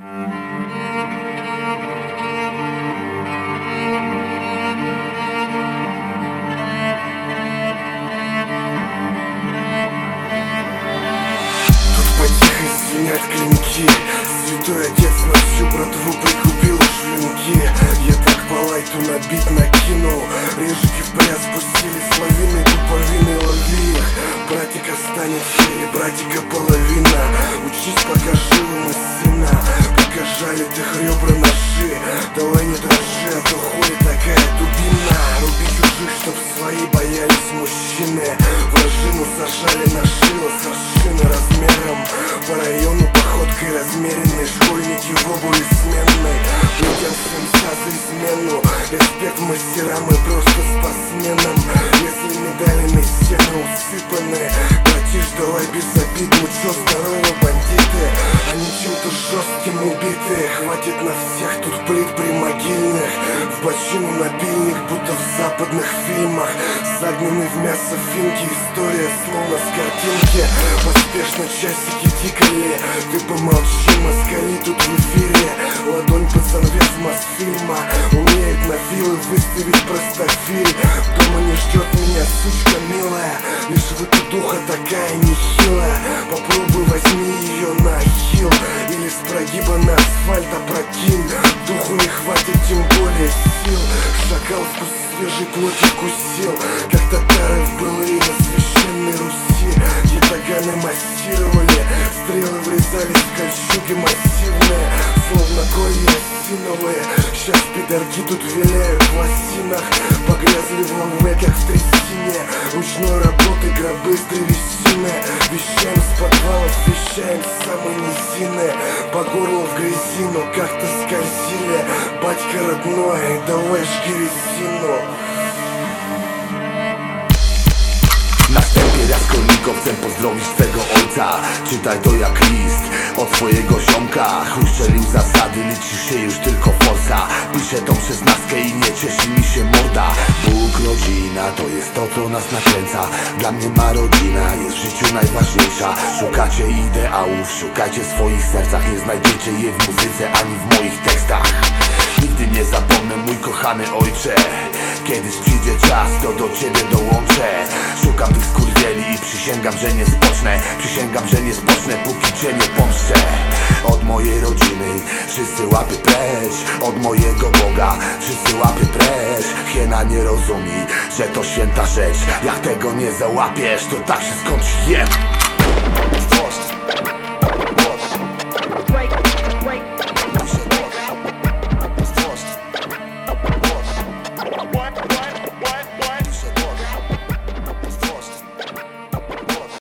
Звенят клинки. Святой отец на всю братву прикупил швинки. Я так по лайту набит накинул. Режики в пляс спустились лавины, пуповины лови их. Братика станет хили, братика половина. Учись, пока живы мы сына. Пока жалит их ребра наши. Давай не дрожи, а то хули такая дубина. Руби чужих, чтоб свои боялись мужчины. Вражину зажали на шило с аршины размером. По району походкой размеренной. Школьники в обуви сменной. Людям всем за измену. Респект мастерам и просто спортсменам. Если медалями стены усыпаны, братиш, давай без обид. Ну чё, здорово, бандиты? Они чем-то жестким убиты. Хватит на всех тут плит примогильных. В бочину напильник, будто в западных фильмах. Загнаны в мясо финки. История словно с картинки. Поспешно часики тикали. Ты помолчи, москали тут в эфире. Ладонь под занавес Мосфильма. Умеет на филы выставить простофиль. Дома не ждет меня сучка милая. Лишь духа такая нехилая. Попробуй возьми ее на хил. Или с прогиба на асфальт опрокинь. Духу не хватит, тем более сил. Шакал вкус свежей плоти вкусил. Как татары в былые на священной Руси. Ятаганы массировали. Стрелы врезались в кольчуги массивные. Словно колья осиновые. Сейчас пидорки тут виляют в лосинах. Погрязли в лаве, как в трясине. Ручной работы гробы с древесины. Вещаем с подвалов, вещаем с самой низины. По горлу в грязи, но как-то скользили. Батька родной, давай жги резину. Na wstępie raskolniko chcę pozdrowić twego ojca. Czytaj to jak list od twojego ziomka. Uszczelił zasady, liczy się już tylko forsa. Piszę tą 16 i nie cieszy mi się morda. Bóg, rodzina, to jest to, co nas nakręca. Dla mnie ma rodzina, jest w życiu najważniejsza. Szukacie ideałów, szukajcie w swoich sercach. Nie znajdziecie je w muzyce, ani w moich tekstach. Nigdy nie zapomnę, mój kochany ojcze. Kiedyś przyjdzie czas, to do ciebie dołączę. Szukam tych skurwieli i przysięgam, że nie spocznę. Przysięgam, że nie spocznę, póki cię nie pomszczę. Od mojej rodziny wszyscy łapy precz. Od mojego Boga wszyscy łapy precz. Hiena nie rozumie, że to święta rzecz. Jak tego nie załapiesz, to tak się skończy jem.